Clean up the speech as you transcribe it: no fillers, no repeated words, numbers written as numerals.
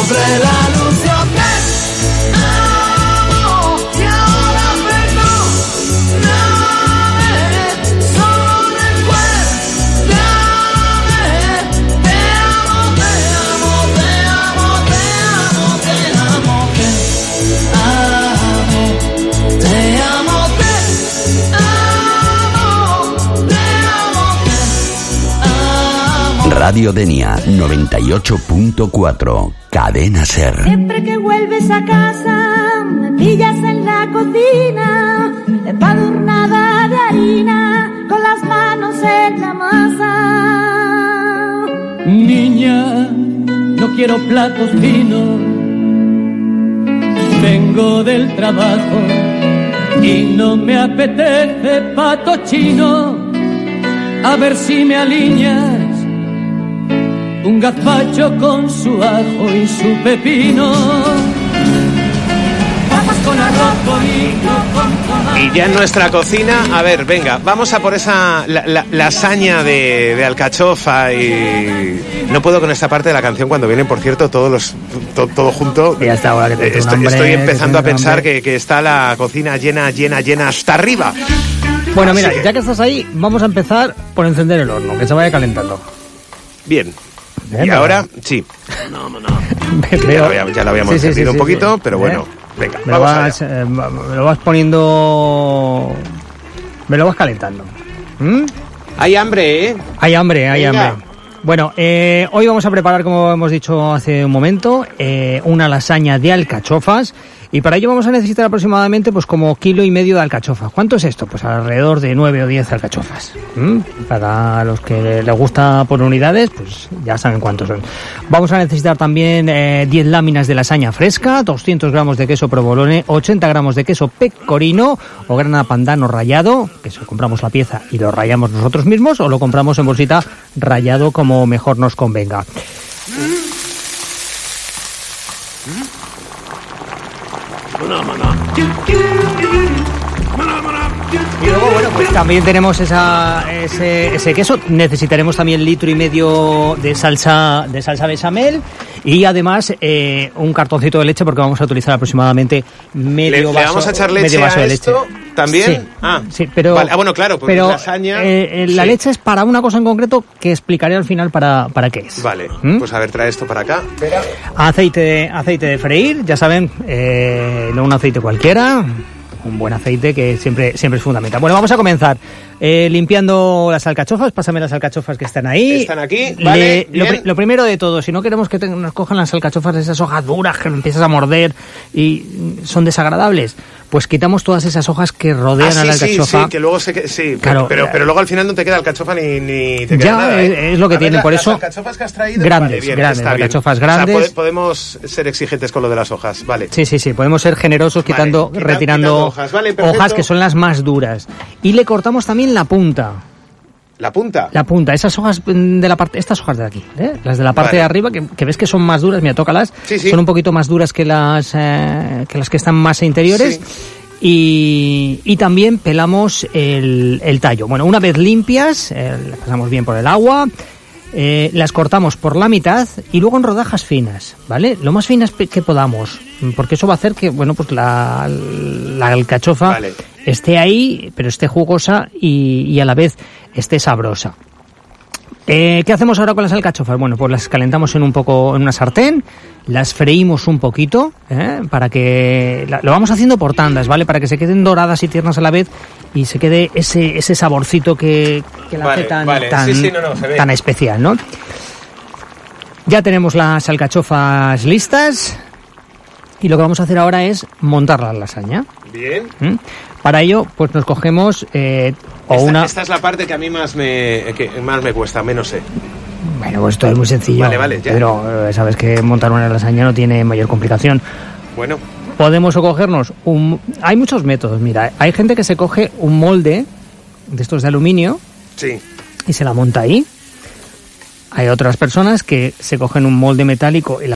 sempre la ilusión que amo y ahora perdóname, solo recuérdame, te amo, te amo, te amo, te amo, te amo, que amo, te amo, te amo. Radio Denia 98.4, Cadena Ser. Siempre que vuelves a casa me pillas en la cocina, empadurnada de harina, con las manos en la masa. Niña, no quiero platos finos, vengo del trabajo y no me apetece pato chino. A ver si me alineas un gazpacho con su ajo y su pepino. Papas con arroz bonito, con tomate. Y ya en nuestra cocina, a ver, venga, vamos a por esa lasaña de alcachofa y... No puedo con esta parte de la canción cuando vienen, por cierto, todo junto. Ya está, ahora que estoy empezando a pensar que está la cocina llena hasta arriba. Bueno, mira, ya que estás ahí, vamos a empezar por encender el horno, que se vaya calentando. Bien. Y ahora, sí. No. Ya lo habíamos encendido un poquito, pero bueno, venga, vamos allá. Me lo vas poniendo... Me lo vas calentando. Hay hambre, ¿eh? Hay hambre. Bueno, hoy vamos a preparar, como hemos dicho hace un momento, una lasaña de alcachofas. Y para ello vamos a necesitar aproximadamente pues como 1,5 kilos de alcachofas. ¿Cuánto es esto? Pues alrededor de 9 o 10 alcachofas. Para los que les gusta por unidades, pues ya saben cuántos son. Vamos a necesitar también 10 láminas de lasaña fresca, 200 gramos de queso provolone, 80 gramos de queso pecorino o grana padano rallado, que si compramos la pieza y lo rallamos nosotros mismos o lo compramos en bolsita rallado como mejor nos convenga. Y luego, bueno, pues también tenemos ese queso. Necesitaremos también 1,5 litros de salsa bechamel y además un cartoncito de leche porque vamos a utilizar aproximadamente medio vaso. ¿Le vamos a echar leche a esto también? Sí, pero... Vale. Bueno, claro, porque pero lasaña... la leche es para una cosa en concreto que explicaré al final para qué es. Vale, pues a ver, trae esto para acá. Aceite de freír, ya saben, no un aceite cualquiera, un buen aceite que siempre es fundamental. Bueno, vamos a comenzar limpiando las alcachofas. Pásame las alcachofas que están ahí. Están aquí, vale. Lo primero de todo, si no queremos que nos cojan las alcachofas de esas hojas duras que empiezas a morder y son desagradables, pues quitamos todas esas hojas que rodean a la alcachofa. Sí, que luego claro, pero luego al final no te queda alcachofa ni te queda ya nada. Es lo que tienen, por eso. Las alcachofas que has traído, grandes, alcachofas grandes. O sea, podemos ser exigentes con lo de las hojas, vale. Sí, podemos ser generosos retirando hojas, vale, hojas que son las más duras. Y le cortamos también la punta. ¿La punta? La punta, esas hojas de la parte, estas hojas de aquí, las de la parte de arriba, que ves que son más duras, mira, tócalas, son un poquito más duras que las que están más interiores. Sí. Y también pelamos el tallo. Bueno, una vez limpias, las pasamos bien por el agua, las cortamos por la mitad y luego en rodajas finas, ¿vale? Lo más finas que podamos, porque eso va a hacer que, bueno, pues la alcachofa esté ahí, pero esté jugosa y a la vez esté sabrosa. ¿Qué hacemos ahora con las alcachofas? Bueno, pues las calentamos en una sartén, las freímos un poquito, para que lo vamos haciendo por tandas, ¿vale? Para que se queden doradas y tiernas a la vez y se quede ese saborcito que la hace tan especial, ¿no? Ya tenemos las alcachofas listas y lo que vamos a hacer ahora es montar la lasaña. Bien. Para ello, pues nos cogemos Esta es la parte que a mí más me cuesta, menos sé. Bueno, pues esto es muy sencillo. Vale, ya. Pero sabes que montar una lasaña no tiene mayor complicación. Bueno. Podemos cogernos hay muchos métodos, mira. Hay gente que se coge un molde de estos de aluminio. Sí. Y se la monta ahí. Hay otras personas que se cogen un molde metálico y